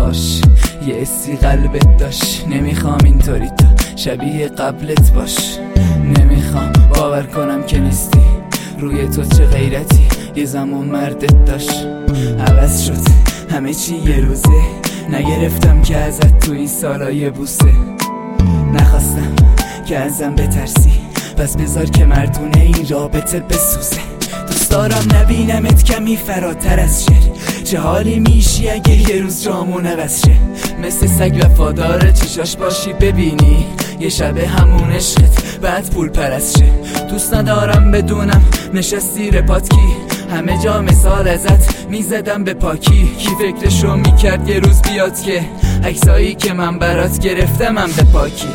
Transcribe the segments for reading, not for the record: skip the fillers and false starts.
کاش یه اسی قلبت داشت. نمیخوام اینطوری تو شبیه قبلت باش. نمیخوام باور کنم که نیستی. روی تو چه غیرتی یه زمان مردت داشت. عوض شد همه چی یه روزه. نگرفتم که ازت تو این سالا یه بوسه. نخواستم که ازم بترسی، پس بذار که مردونه این رابطه بسوزه. دوست دارم نبینمت کمی فراتر از شعر. چه حالی میشی اگه یه روز جامون عوض شه. مثل سگ وفاداره چشاش باشی ببینی یه شب همون عشقت بعد پول پرست شه. دوست ندارم بدونم نشستی رپات کی. همه جا مثال ازت میزدم به پاکی. کی فکرشو میکرد یه روز بیاد که عکسایی که من برات گرفتم به پاکی.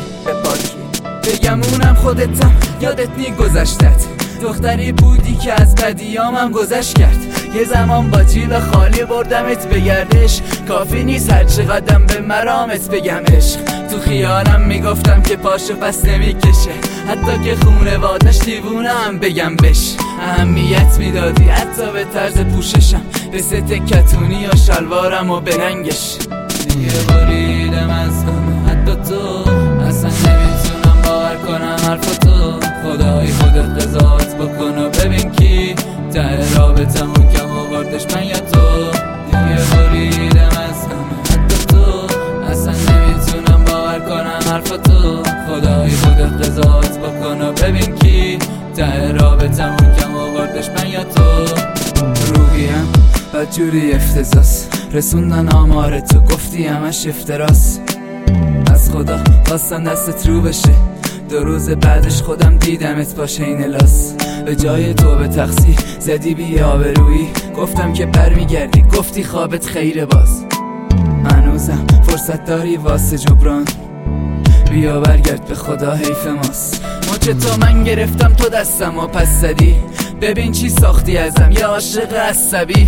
بگم اونم خودتم یادت نی گذشتت. دختری بودی که از بدیامم گذشت کرد. یه زمان با جیب خالی بردمت به گردش. کافی نیست هر چه قدم به مرامت بگم عشق. تو خیالم میگفتم که پاشو پس نمیکشه. حتی که خونوادش دیوونم بگم بش. اهمیت میدادی حتی به طرز پوششم، به ست کتونی و شلوارم و به رنگش. دیگه بریدم از غم حتی تو. اصلا نمیتونم باور کنم حرفتو. خدای خودت قضاوت بکن و ببین کی ته رابطمون کم آوردش، من یا تو. دیگه بریدم از غم حتی تو. اصلا نمیتونم باور کنم حرفتو. خدای خودت قضاوت بکن و ببین کی ته رابطمون کم آوردش، من یا تو. روحیم بدجوری افتضاس. رسوندن آمار تو گفتی همش افتراس. از خدا خواستم دستت رو بشه. 2 روز بعدش خودم دیدمت با شین لاس. به جای تو به تقصیر زدی بی آبرویی. گفتم که برمیگردی گفتی خوابت خیره باز. هنوزم فرصت داری واسه جبران. بیا برگرد به خدا حیف ماست. مچ تو من گرفتم تو دستم و پس زدی. ببین چی ساختی ازم یه عاشق عصبی.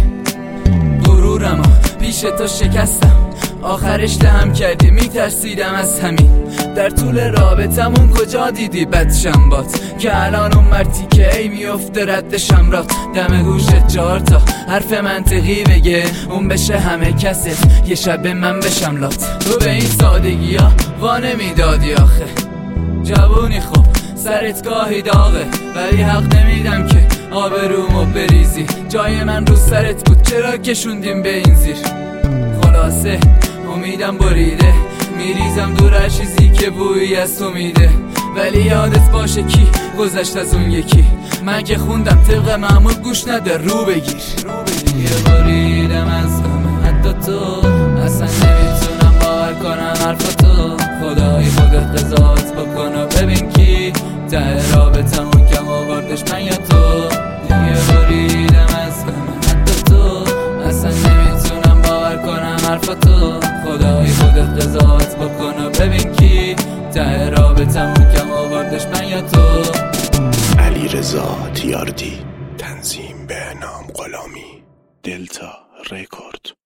غرورمو پیش تو شکستم. آخرش لهم کردی میترسیدم از همین. در طول رابطمون کجا دیدی بدشنبات که الان اون مرتی که ای میفته رد شمرات. دم گوشت 4 تا حرف منطقی بگه اون بشه همه کست یه شب من بشم لات. تو به این سادگی ها وانه میدادی آخه. جوونی خوب سرت گاهی داغه ولی حق نمیدم که آبرومو بریزی. جای من رو سرت بود چرا کشوندیم به این زیر. خلاصه امیدم بریده. میریزم دور هر چیزی که بویی از تو میده. ولی یادت باشه کی گذشت از اون یکی. من که خوندم طبق معمول گوش نده رو بگیر. یه بریدم از غم حتی تو. اصلا نمیتونم باور کنم حرفتو. خدای خودت قضاوت بکن و ببین کی ته رابطمون کم آوردش، من یا تو. یه بریدم از غم حتی تو. اصلا نمیتونم باور کنم حرفتو. خدای خودت قضاوت بکن و ببین کی ته رابطمون کم آوردش، من یا تو. علیرضا تیاردی. تنظیم به نام غلامی. دلتا رکورد.